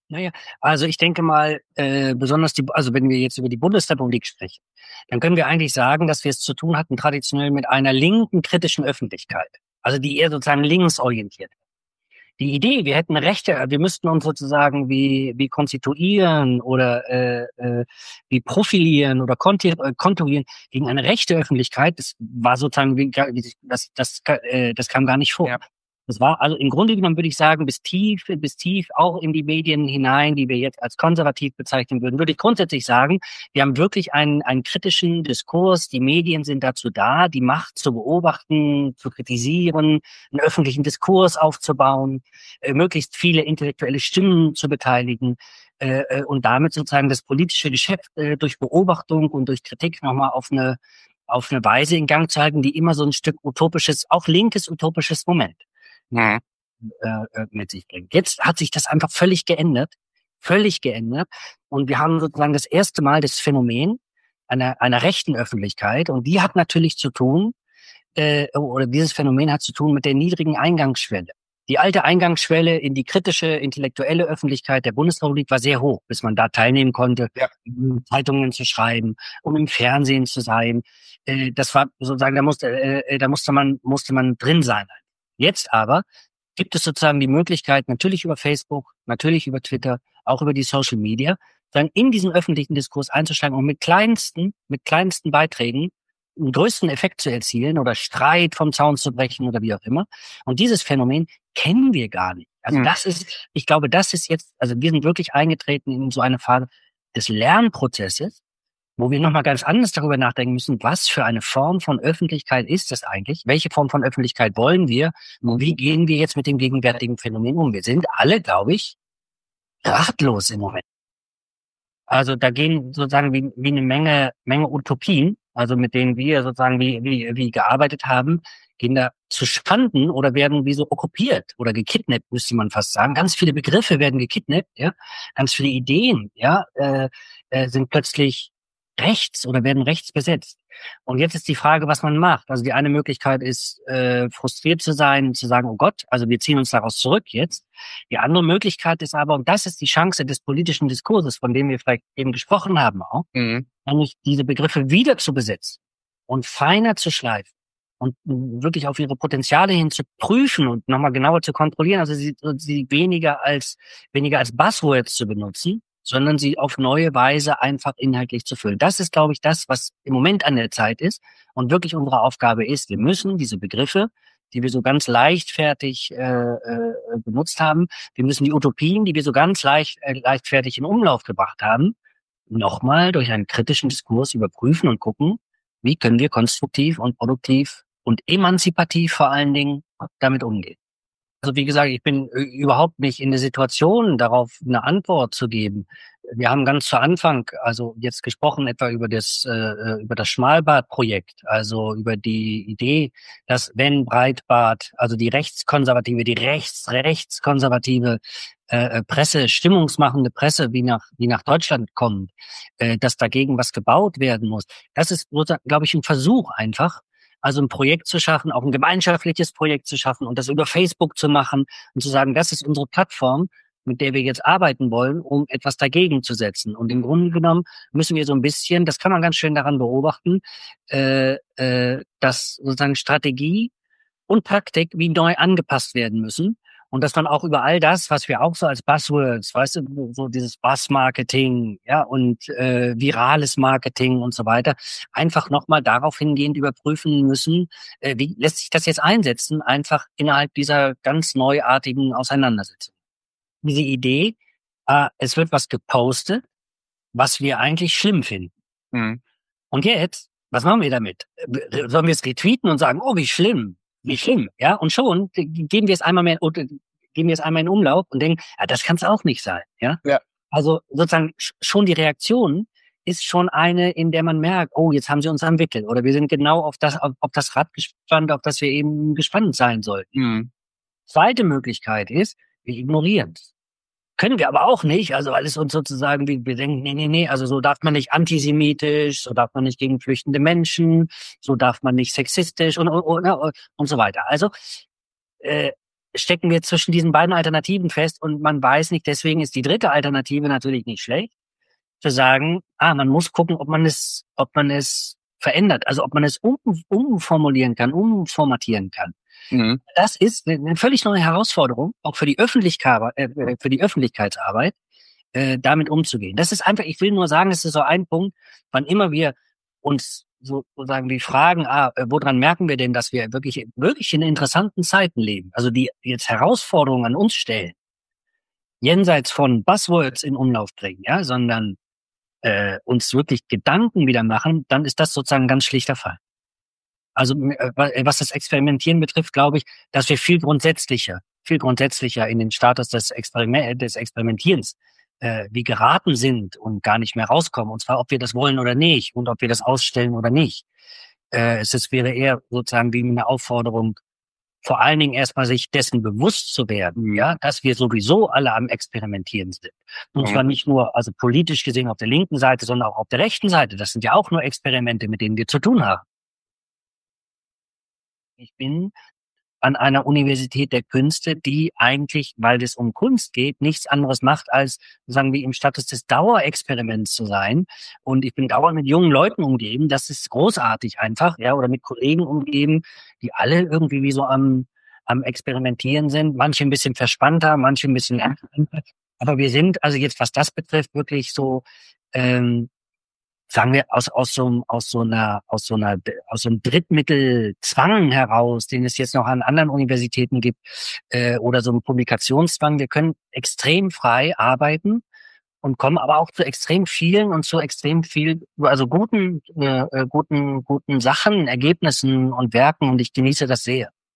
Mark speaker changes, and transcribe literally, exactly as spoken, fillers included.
Speaker 1: Naja, also ich denke mal, äh, besonders die, also wenn wir jetzt über die Bundesrepublik sprechen, dann können wir eigentlich sagen, dass wir es zu tun hatten traditionell mit einer linken kritischen Öffentlichkeit, also die eher sozusagen linksorientiert. Die Idee, wir hätten Rechte, wir müssten uns sozusagen wie wie konstituieren oder äh, äh, wie profilieren oder konti- äh, konturieren gegen eine rechte Öffentlichkeit, das war sozusagen wie, wie das das äh, das kam gar nicht vor.
Speaker 2: Ja.
Speaker 1: Das war also im Grunde genommen, würde ich sagen, bis tief bis tief auch in die Medien hinein, die wir jetzt als konservativ bezeichnen würden, würde ich grundsätzlich sagen, wir haben wirklich einen einen kritischen Diskurs. Die Medien sind dazu da, die Macht zu beobachten, zu kritisieren, einen öffentlichen Diskurs aufzubauen, äh, möglichst viele intellektuelle Stimmen zu beteiligen äh, äh, und damit sozusagen das politische Geschäft äh, durch Beobachtung und durch Kritik nochmal auf eine auf eine Weise in Gang zu halten, die immer so ein Stück utopisches, auch linkes utopisches Moment
Speaker 2: Mhm.
Speaker 1: äh, äh, mit sich bringt. Jetzt hat sich das einfach völlig geändert, völlig geändert und wir haben sozusagen das erste Mal das Phänomen einer einer rechten Öffentlichkeit und die hat natürlich zu tun äh, oder dieses Phänomen hat zu tun mit der niedrigen Eingangsschwelle. Die alte Eingangsschwelle in die kritische, intellektuelle Öffentlichkeit der Bundesrepublik war sehr hoch, bis man da teilnehmen konnte,
Speaker 2: Ja.
Speaker 1: um Zeitungen zu schreiben, um im Fernsehen zu sein. Äh, das war sozusagen, da musste, äh, da musste man, musste man drin sein. Jetzt aber gibt es sozusagen die Möglichkeit, natürlich über Facebook, natürlich über Twitter, auch über die Social Media, dann in diesen öffentlichen Diskurs einzusteigen und mit kleinsten, mit kleinsten Beiträgen einen größten Effekt zu erzielen oder Streit vom Zaun zu brechen oder wie auch immer. Und dieses Phänomen kennen wir gar nicht. Also
Speaker 2: Mhm.
Speaker 1: das ist, ich glaube, das ist jetzt, also wir sind wirklich eingetreten in so eine Phase des Lernprozesses, wo wir nochmal ganz anders darüber nachdenken müssen, was für eine Form von Öffentlichkeit ist das eigentlich? Welche Form von Öffentlichkeit wollen wir? Und wie gehen wir jetzt mit dem gegenwärtigen Phänomen um? Wir sind alle, glaube ich, ratlos im Moment. Also da gehen sozusagen wie, wie eine Menge, Menge Utopien, also mit denen wir sozusagen wie, wie, wie gearbeitet haben, gehen da zu Schanden oder werden wie so okkupiert oder gekidnappt, müsste man fast sagen. Ganz viele Begriffe werden gekidnappt, ja. Ganz viele Ideen, ja, äh, äh, sind plötzlich rechts oder werden rechts besetzt. Und jetzt ist die Frage, was man macht. Also die eine Möglichkeit ist, äh, frustriert zu sein, zu sagen, oh Gott, also wir ziehen uns daraus zurück jetzt. Die andere Möglichkeit ist aber, und das ist die Chance des politischen Diskurses, von dem wir vielleicht eben gesprochen haben auch,
Speaker 2: Mhm.
Speaker 1: nämlich diese Begriffe wieder zu besetzen und feiner zu schleifen und wirklich auf ihre Potenziale hin zu prüfen und nochmal genauer zu kontrollieren, also sie, sie weniger als, weniger als Buzzwords zu benutzen, sondern sie auf neue Weise einfach inhaltlich zu füllen. Das ist, glaube ich, das, was im Moment an der Zeit ist und wirklich unsere Aufgabe ist. Wir müssen diese Begriffe, die wir so ganz leichtfertig äh, äh, benutzt haben, wir müssen die Utopien, die wir so ganz leicht, äh, leichtfertig in Umlauf gebracht haben, nochmal durch einen kritischen Diskurs überprüfen und gucken, wie können wir konstruktiv und produktiv und emanzipativ vor allen Dingen damit umgehen. Also wie gesagt, ich bin äh, überhaupt nicht in der Situation, darauf eine Antwort zu geben. Wir haben ganz zu Anfang, also jetzt gesprochen etwa über das äh, über das Schmalbart-Projekt, also über die Idee, dass wenn Breitbart, also die rechtskonservative, die rechts rechtskonservative äh, Presse, stimmungsmachende Presse, wie nach wie nach Deutschland kommt, äh, dass dagegen was gebaut werden muss. Das ist, glaube ich, ein Versuch einfach, also ein Projekt zu schaffen, auch ein gemeinschaftliches Projekt zu schaffen und das über Facebook zu machen und zu sagen, das ist unsere Plattform, mit der wir jetzt arbeiten wollen, um etwas dagegen zu setzen. Und im Grunde genommen müssen wir so ein bisschen, das kann man ganz schön daran beobachten, äh, äh, dass sozusagen Strategie und Taktik wie neu angepasst werden müssen. Und dass man auch über all das, was wir auch so als Buzzwords, weißt du, so dieses Buzz-Marketing, ja, und äh, virales Marketing und so weiter, einfach nochmal darauf hingehend überprüfen müssen, äh, wie lässt sich das jetzt einsetzen, einfach innerhalb dieser ganz neuartigen Auseinandersetzung. Diese Idee, äh, es wird was gepostet, was wir eigentlich schlimm finden.
Speaker 2: Mhm.
Speaker 1: Und jetzt, was machen wir damit? Äh, Sollen wir es retweeten und sagen, oh, wie schlimm, wie schlimm, ja? Und schon geben wir es einmal mehr, oder geben wir es einmal in Umlauf und denken, ja, das kann es auch nicht sein, ja?
Speaker 2: Ja.
Speaker 1: Also sozusagen sch- schon die Reaktion ist schon eine, in der man merkt, oh, jetzt haben sie uns am Wickel oder wir sind genau auf das, auf, auf das Rad gespannt, auf das wir eben gespannt sein sollten.
Speaker 2: Mhm.
Speaker 1: Zweite Möglichkeit ist, wir ignorieren es. Können wir aber auch nicht, also weil es uns sozusagen, wir, wir denken, nee, nee, nee, also so darf man nicht antisemitisch, so darf man nicht gegen flüchtende Menschen, so darf man nicht sexistisch und, und, und, und so weiter. Also äh, stecken wir zwischen diesen beiden Alternativen fest und man weiß nicht, deswegen ist die dritte Alternative natürlich nicht schlecht, zu sagen, ah, man muss gucken, ob man es, ob man es verändert, also ob man es um, umformulieren kann, umformatieren kann. Mhm. Das ist eine völlig neue Herausforderung, auch für die Öffentlichkeit, äh, für die Öffentlichkeitsarbeit, äh, damit umzugehen. Das ist einfach, ich will nur sagen, das ist so ein Punkt, wann immer wir uns sozusagen die Fragen, ah, woran merken wir denn, dass wir wirklich, wirklich in interessanten Zeiten leben, also die jetzt Herausforderungen an uns stellen, jenseits von Buzzwords in Umlauf bringen, ja, sondern äh, uns wirklich Gedanken wieder machen, dann ist das sozusagen ein ganz schlichter Fall. Also äh, was das Experimentieren betrifft, glaube ich, dass wir viel grundsätzlicher, viel grundsätzlicher in den Status des, Experiment, des Experimentierens äh, wie geraten sind und gar nicht mehr rauskommen. Und zwar, ob wir das wollen oder nicht und ob wir das ausstellen oder nicht. Äh, es ist, wäre eher sozusagen wie eine Aufforderung, vor allen Dingen erstmal sich dessen bewusst zu werden, ja, dass wir sowieso alle am Experimentieren sind. Und zwar nicht nur, also politisch gesehen auf der linken Seite, sondern auch auf der rechten Seite. Das sind ja auch nur Experimente, mit denen wir zu tun haben. Ich bin an einer Universität der Künste, die eigentlich, weil es um Kunst geht, nichts anderes macht, als, sagen wir, im Status des Dauerexperiments zu sein. Und ich bin dauernd mit jungen Leuten umgeben. Das ist großartig einfach, ja, oder mit Kollegen umgeben, die alle irgendwie wie so am, am Experimentieren sind. Manche ein bisschen verspannter, manche ein bisschen ernster. Aber wir sind, also jetzt, was das betrifft, wirklich so, ähm, sagen wir, aus, aus so, aus so einer, aus so einer, aus so einem Drittmittelzwang heraus, den es jetzt noch an anderen Universitäten gibt, äh, oder so einem Publikationszwang. Wir können extrem frei arbeiten und kommen aber auch zu extrem vielen und zu extrem viel, also guten, äh, guten, guten Sachen, Ergebnissen und Werken, und ich genieße das sehr.